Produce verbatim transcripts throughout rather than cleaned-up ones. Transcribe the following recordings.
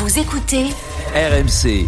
Vous écoutez R M C.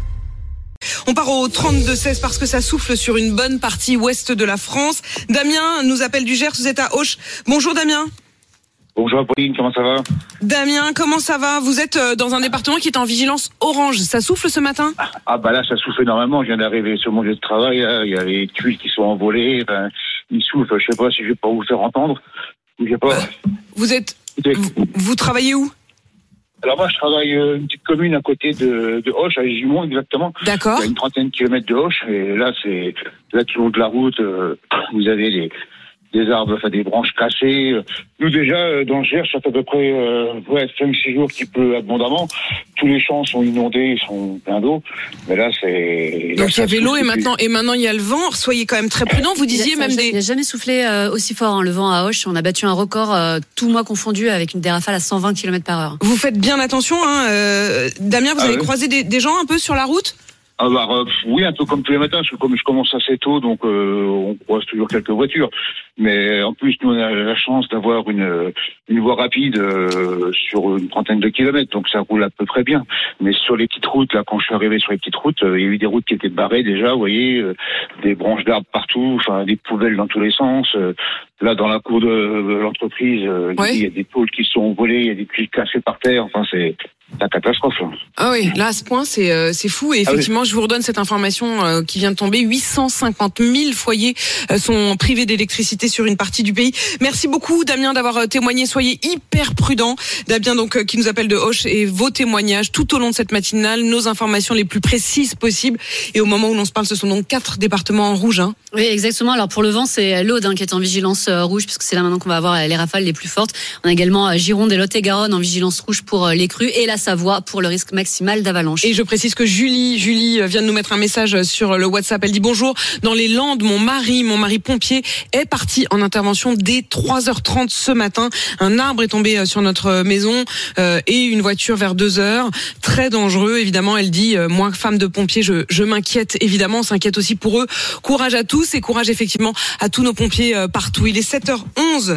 On part au trente-deux seize parce que ça souffle sur une bonne partie ouest de la France. Damien nous appelle du Gers, vous êtes à Auch. Bonjour Damien. Bonjour Apolline, comment ça va? Damien, comment ça va? Vous êtes dans un département qui est en vigilance orange. Ça souffle ce matin? Ah bah là, ça souffle énormément. Je viens d'arriver sur mon lieu de travail. Là. Il y a les tuiles qui sont envolées. Enfin, il souffle. Je sais pas si je vais pas vous faire entendre. Je sais pas. Vous êtes... Vous, vous travaillez où? Alors moi, je travaille euh, une petite commune à côté de, de Auch, à Gimont exactement. D'accord. Il y a une trentaine de kilomètres de Auch. Et là, c'est là tout le long de la route. Euh, vous avez les... des arbres, enfin des branches cassées. Nous déjà, dans le Gers, ça fait à peu près euh, ouais, cinq six jours qu'il pleut abondamment. Tous les champs sont inondés, ils sont pleins d'eau. Mais là, c'est... Donc il y avait l'eau et maintenant, et maintenant il y a le vent. Soyez quand même très prudents. Vous disiez même des... Il n'a jamais soufflé euh, aussi fort, hein, le vent à Auch. On a battu un record, euh, tout mois confondu, avec une des rafales à cent vingt kilomètres par heure. Vous faites bien attention. Hein, euh, Damien, vous ah avez ouais. croisé des, des gens un peu sur la route? Ah bah, euh, oui, un peu comme tous les matins, parce que comme je commence assez tôt, donc euh, on croise toujours quelques voitures. Mais en plus, nous, on a la chance d'avoir une, une voie rapide euh, sur une trentaine de kilomètres, donc ça roule à peu près bien. Mais sur les petites routes, là, quand je suis arrivé sur les petites routes, euh, il y a eu des routes qui étaient barrées déjà, vous voyez, euh, des branches d'arbres partout, enfin des poubelles dans tous les sens. Euh, là, dans la cour de, de l'entreprise, euh, ouais. il y a des tôles qui sont volées, il y a des tuiles cassées par terre, enfin c'est... la catastrophe. Ah oui, là à ce point c'est euh, c'est fou et effectivement ah oui. Je vous redonne cette information euh, qui vient de tomber. huit cent cinquante mille foyers euh, sont privés d'électricité sur une partie du pays. Merci beaucoup Damien d'avoir euh, témoigné. Soyez hyper prudents. Damien donc euh, qui nous appelle de Auch et vos témoignages tout au long de cette matinale, nos informations les plus précises possibles. Et au moment où l'on se parle, ce sont donc quatre départements en rouge. Hein. Oui, exactement. Alors pour le vent, c'est l'Aude hein, qui est en vigilance euh, rouge puisque c'est là maintenant qu'on va avoir les rafales les plus fortes. On a également euh, Gironde et Lot-et-Garonne en vigilance rouge pour euh, les crues et la Savoie pour le risque maximal d'avalanche. Et je précise que Julie, Julie vient de nous mettre un message sur le WhatsApp. Elle dit bonjour. Dans les Landes, mon mari, mon mari pompier est parti en intervention dès trois heures trente ce matin. Un arbre est tombé sur notre maison euh, et une voiture vers deux heures. Très dangereux, évidemment. Elle dit, euh, moi, femme de pompier, je, je m'inquiète. Évidemment, on s'inquiète aussi pour eux. Courage à tous et courage effectivement à tous nos pompiers euh, partout. Il est sept heures onze.